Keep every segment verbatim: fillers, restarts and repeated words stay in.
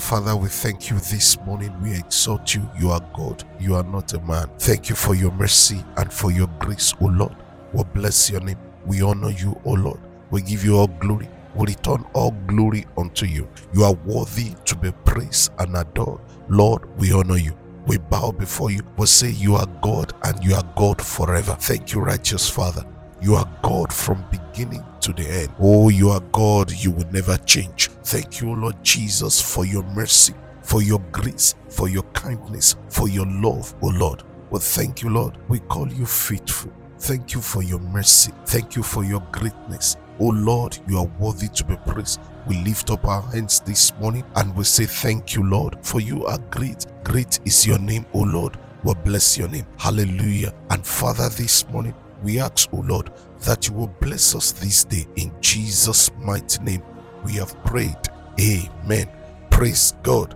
Father, we thank you this morning. We exalt you. You are God. You are not a man. Thank you for your mercy and for your grace, O Lord. We bless your name. We honor you, O Lord. We give you all glory. We return all glory unto you. You are worthy to be praised and adored. Lord, we honor you. We bow before you. We say you are God and you are God forever. Thank you, righteous Father. You are God from beginning to the end. Oh, you are God. You will never change. Thank you, Lord Jesus, for your mercy, for your grace, for your kindness, for your love, oh Lord. Well, thank you, Lord. We call you faithful. Thank you for your mercy. Thank you for your greatness. Oh Lord, you are worthy to be praised. We lift up our hands this morning and we say thank you, Lord, for you are great. Great is your name, oh Lord. We bless your name. Hallelujah. And Father, this morning, we ask, oh Lord, that you will bless us this day. In Jesus' mighty name, we have prayed. Amen. Praise God.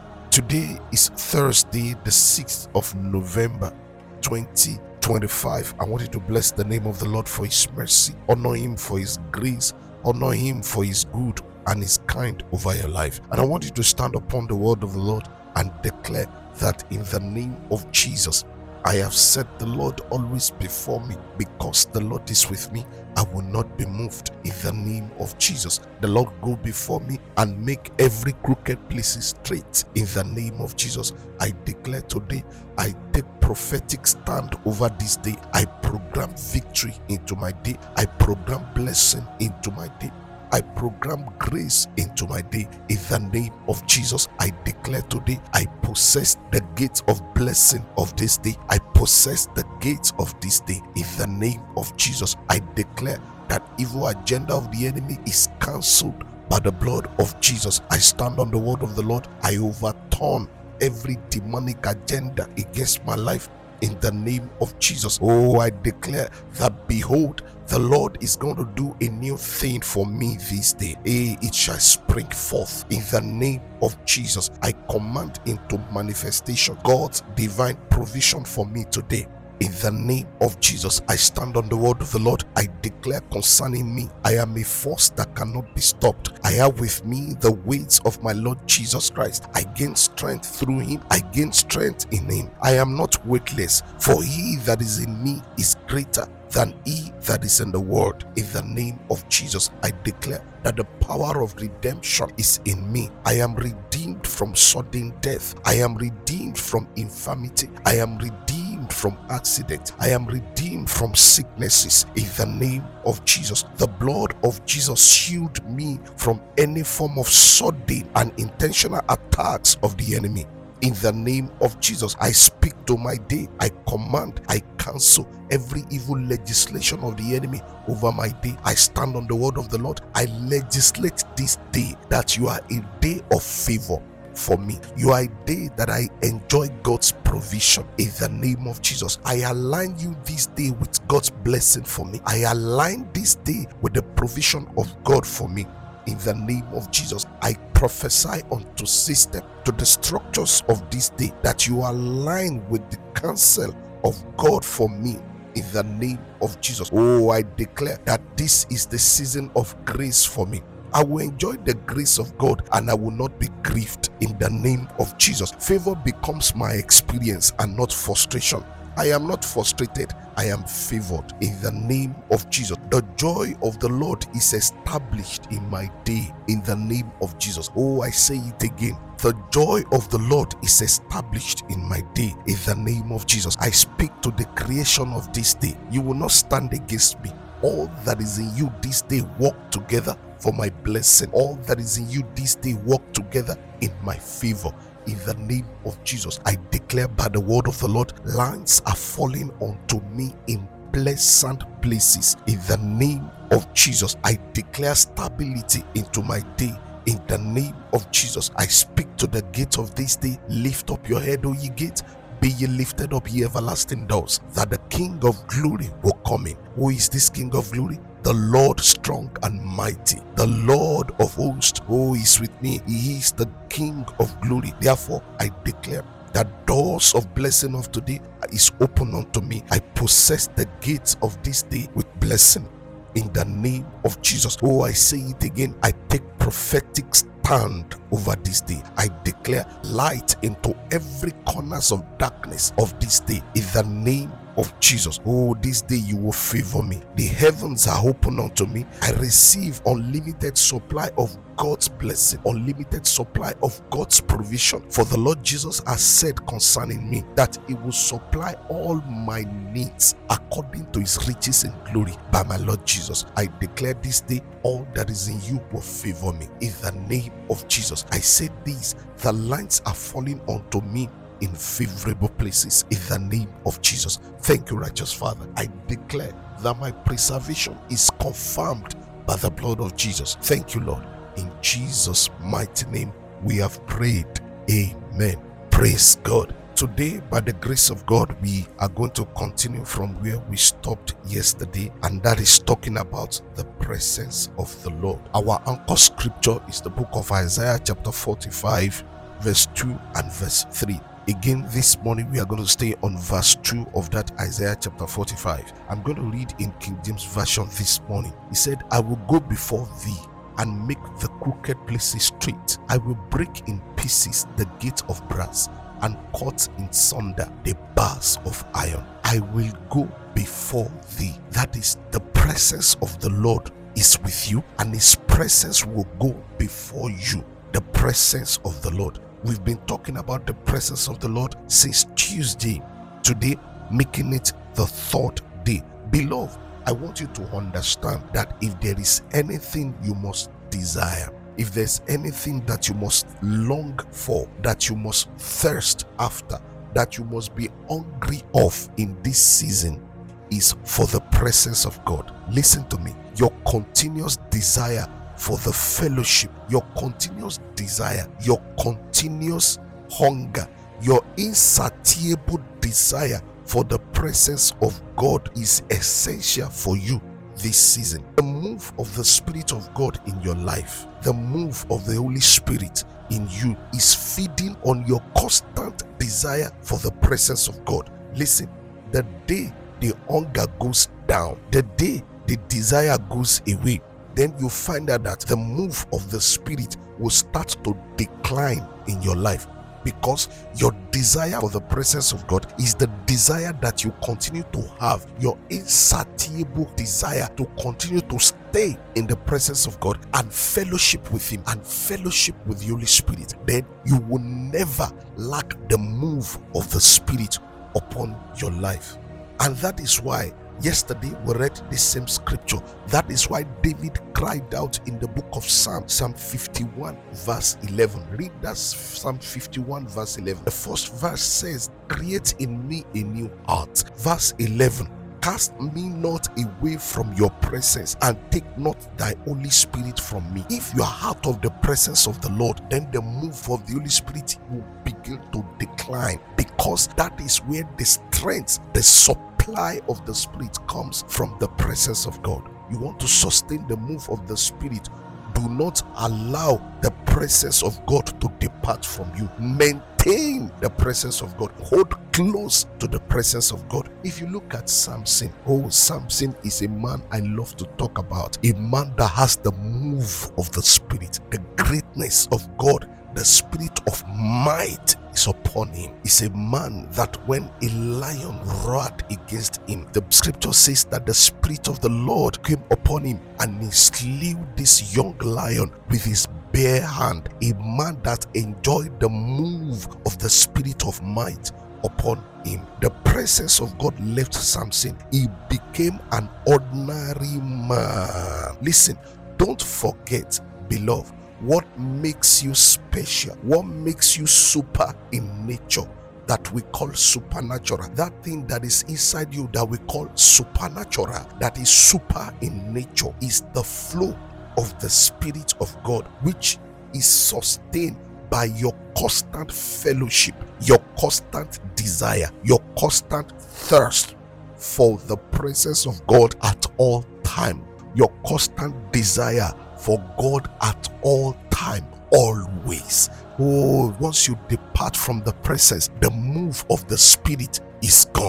Today is Thursday, the sixth of November, twenty twenty-five. I want you to bless the name of the Lord for his mercy. Honor him for his grace. Honor him for his good and his kind over your life. And I want you to stand upon the word of the Lord and declare that in the name of Jesus, I have set the Lord always before me. Because the Lord is with me, I will not be moved. In the name of Jesus, the Lord go before me and make every crooked place straight. In the name of Jesus, I declare today, I take prophetic stand over this day. I program victory into my day. I program blessing into my day. I program grace into my day. In the name of Jesus, I declare today, I possess the gates of blessing of this day. I possess the gates of this day. In the name of Jesus, I declare that evil agenda of the enemy is cancelled by the blood of Jesus. I stand on the word of the Lord. I overturn every demonic agenda against my life. In the name of Jesus, oh, I declare that behold, the Lord is going to do a new thing for me this day. Eh, it shall spring forth in the name of Jesus. I command into manifestation God's divine provision for me today. In the name of Jesus, I stand on the word of the Lord. I declare concerning me, I am a force that cannot be stopped. I have with me the weights of my Lord Jesus Christ. I gain strength through him. I gain strength in him. I am not weightless, for he that is in me is greater than he that is in the world. In the name of Jesus, I declare that the power of redemption is in me. I am redeemed from sudden death. I am redeemed from infirmity. I am redeemed from accident. I am redeemed from sicknesses. In the name of Jesus, the blood of Jesus shield me from any form of sudden and intentional attacks of the enemy. In the name of Jesus, I speak to my day. I command, I cancel every evil legislation of the enemy over my day. I stand on the word of the Lord. I legislate this day that you are a day of favor for me. You are a day that I enjoy God's provision. In the name of Jesus, I align you this day with God's blessing for me. I align this day with the provision of God for me. In the name of Jesus, I prophesy unto system, to the structures of this day, that you align with the counsel of God for me. In the name of Jesus, oh, I declare that this is the season of grace for me. I will enjoy the grace of God and I will not be grieved. In the name of Jesus, favor becomes my experience and not frustration. I am not frustrated. I am favored. In the name of Jesus, the joy of the Lord is established in my day. In the name of Jesus, oh, I say it again. The joy of the Lord is established in my day. In the name of Jesus, I speak to the creation of this day. You will not stand against me. All that is in you this day work together for my blessing. All that is in you this day work together in my favor. In the name of Jesus, I declare by the word of the Lord, lines are falling onto me in pleasant places. In the name of Jesus, I declare stability into my day. In the name of Jesus, I speak to the gate of this day. Lift up your head, O ye gates. Be ye lifted up, ye everlasting doors, that the King of glory will come in. Who is this King of glory? The Lord strong and mighty, the Lord of hosts, who is with me. He is the King of glory. Therefore, I declare that doors of blessing of today is open unto me. I possess the gates of this day with blessing. In the name of Jesus. Oh, I say it again. I take prophetic stand over this day. I declare light into every corners of darkness of this day in the name of Jesus. Oh, this day you will favor me. The heavens are open unto me. I receive unlimited supply of God's blessing, unlimited supply of God's provision. For the Lord Jesus has said concerning me that He will supply all my needs according to His riches in glory by my Lord Jesus. I declare this day all that is in you will favor me in the name of Jesus. I say this, the lines are falling unto me in favorable places in the name of Jesus. Thank you, righteous Father. I declare that my preservation is confirmed by the blood of Jesus. Thank you, Lord. In Jesus' mighty name we have prayed. Amen. Praise God. Today, by the grace of God, we are going to continue from where we stopped yesterday, and that is talking about the presence of the Lord. Our anchor scripture is the book of Isaiah chapter forty-five, verse two and verse three. Again, this morning we are going to stay on verse two of that Isaiah chapter forty-five. I'm going to read in King James Version this morning. He said, I will go before thee and make the crooked places straight. I will break in pieces the gate of brass and cut in sunder the bars of iron. I will go before thee. That is, the presence of the Lord is with you, and His presence will go before you. The presence of the Lord. We've been talking about the presence of the Lord since Tuesday. Today, making it the third day. Beloved, I want you to understand that if there is anything you must desire, if there's anything that you must long for, that you must thirst after, that you must be hungry of in this season, is for the presence of God. Listen to me. Your continuous desire for the fellowship, your continuous desire, your continuous hunger, your insatiable desire for the presence of God is essential for you this season. The move of the Spirit of God in your life, the move of the Holy Spirit in you is feeding on your constant desire for the presence of God. Listen, the day the hunger goes down, the day the desire goes away, then you find out that the move of the Spirit will start to decline in your life, because your desire for the presence of God is the desire that you continue to have, your insatiable desire to continue to stay in the presence of God and fellowship with Him and fellowship with the Holy Spirit. Then you will never lack the move of the Spirit upon your life. And that is why yesterday we read the same scripture. That is why David cried out in the book of Psalm, Psalm fifty-one verse eleven. Read that Psalm fifty-one verse eleven. The first verse says, create in me a new heart. Verse eleven, cast me not away from your presence, and take not thy Holy Spirit from me. If you are out of the presence of the Lord, then the move of the Holy Spirit will begin to decline, because that is where the strength, the supply of the Spirit comes from the presence of God. You want to sustain the move of the Spirit, do not allow the presence of God to depart from you. Maintain the presence of God. Hold close to the presence of God. If you look at Samson, oh, Samson is a man I love to talk about. A man that has the move of the Spirit, the greatness of God, the spirit of might is upon him. He's a man that when a lion roared against him, the scripture says that the Spirit of the Lord came upon him and he slew this young lion with his bare hand. A man that enjoyed the move of the spirit of might upon him. The presence of God left Samson. He became an ordinary man. Listen, don't forget, beloved, what makes you special, what makes you super in nature, that we call supernatural, that thing that is inside you that we call supernatural, that is super in nature, is the flow of the Spirit of God, which is sustained by your constant fellowship, your constant desire, your constant thirst for the presence of God at all time, your constant desire for God at all time, always. Oh, once you depart from the presence, the move of the Spirit is gone.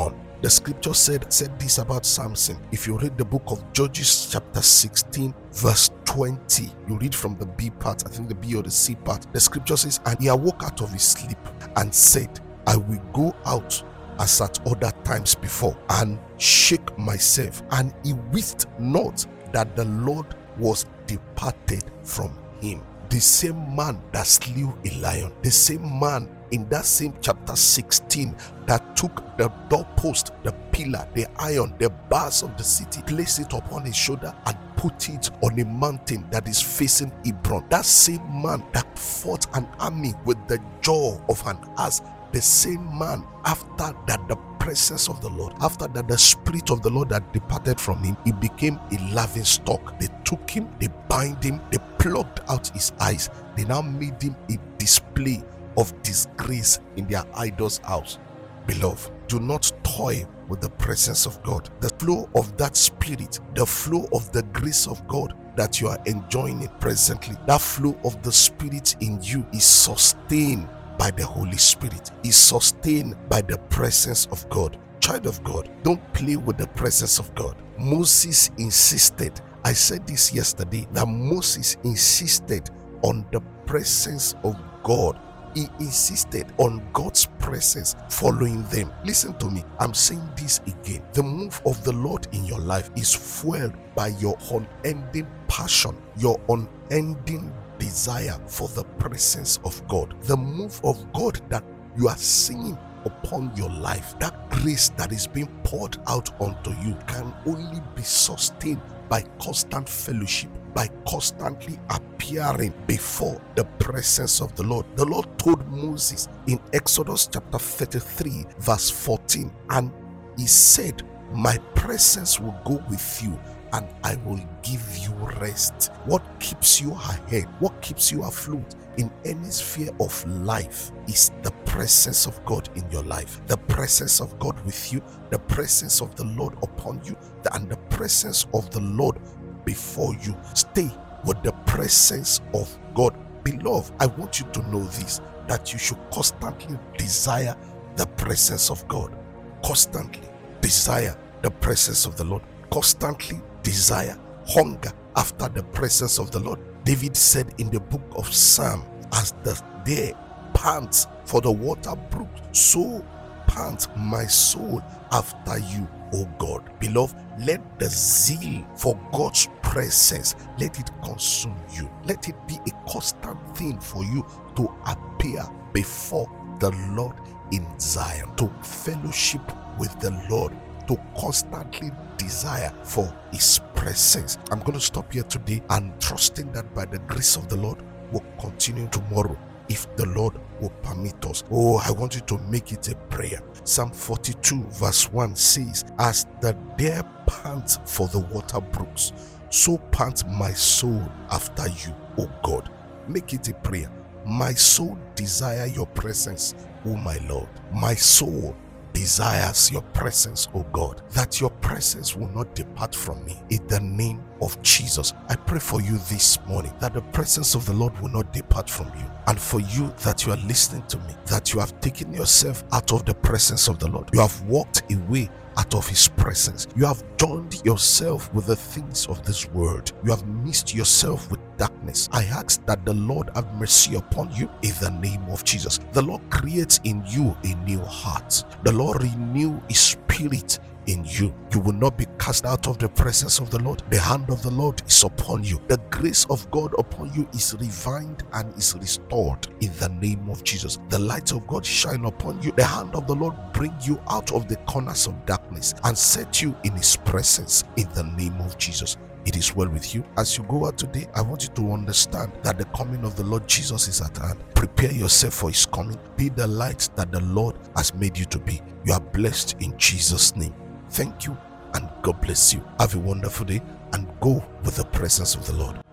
The scripture said, said this about Samson. If you read the book of Judges chapter sixteen, verse twenty, you read from the B part, I think the B or the C part. The scripture says, and he awoke out of his sleep and said, I will go out as at other times before, and shake myself. And he wist not that the Lord was departed from him. The same man that slew a lion, the same man in that same chapter sixteen that took the doorpost, the pillar, the iron, the bars of the city, placed it upon his shoulder and put it on a mountain that is facing Hebron. That same man that fought an army with the jaw of an ass, the same man, after that the presence of the Lord, after that the spirit of the Lord had departed from him, he became a laughing stock. They took him, they bind him, they plucked out his eyes. They now made him a display of disgrace in their idol's house. Beloved, do not toy with the presence of God. The flow of that spirit, the flow of the grace of God that you are enjoying it presently, that flow of the spirit in you is sustained by the Holy Spirit, is sustained by the presence of God. Child of God, don't play with the presence of God. Moses insisted, I said this yesterday, that Moses insisted on the presence of God. He insisted on God's presence following them. Listen to me, I'm saying this again. The move of the Lord in your life is fueled by your unending passion, your unending desire for the presence of God. The move of God that you are seeing upon your life, that grace that is being poured out onto you, can only be sustained by constant fellowship, by constantly appearing before the presence of the Lord. The Lord told Moses in Exodus chapter thirty-three, verse fourteen, and he said, my presence will go with you and I will give you rest. What keeps you ahead, what keeps you afloat in any sphere of life is the presence of God in your life, the presence of God with you, the presence of the Lord upon you, and the presence of the Lord before you. Stay with the presence of God. Beloved, I want you to know this, that you should constantly desire the presence of God. Constantly desire the presence of the Lord. Constantly desire, hunger after the presence of the Lord. David said in the book of Psalm, as the deer pants for the water brook, so pants my soul after you, O God. Beloved, let the zeal for God's presence, let it consume you. Let it be a constant thing for you to appear before the Lord in Zion, to fellowship with the Lord, to constantly desire for his presence. I'm going to stop here today and trusting that by the grace of the Lord will continue tomorrow, if the Lord will permit us. Oh, I want you to make it a prayer. Psalm forty-two verse one says, as the deer pants for the water brooks, so pants my soul after you, O God. Make it a prayer. My soul desire your presence, O my Lord. My soul desires your presence, O God, that your presence will not depart from me. In the name of Jesus, I pray for you this morning that the presence of the Lord will not depart from you. And for you that you are listening to me, that you have taken yourself out of the presence of the Lord, you have walked away out of his presence, you have joined yourself with the things of this world, you have mixed yourself with darkness. I ask that the Lord have mercy upon you in the name of Jesus. The Lord creates in you a new heart. The Lord renew his spirit in you. You will not be cast out of the presence of the Lord. The hand of the Lord is upon you. The grace of God upon you is revived and is restored in the name of Jesus. The light of God shine upon you. The hand of the Lord bring you out of the corners of darkness and set you in his presence in the name of Jesus. It is well with you. As you go out today, I want you to understand that the coming of the Lord Jesus is at hand. Prepare yourself for his coming. Be the light that the Lord has made you to be. You are blessed in Jesus' name. Thank you and God bless you. Have a wonderful day and go with the presence of the Lord.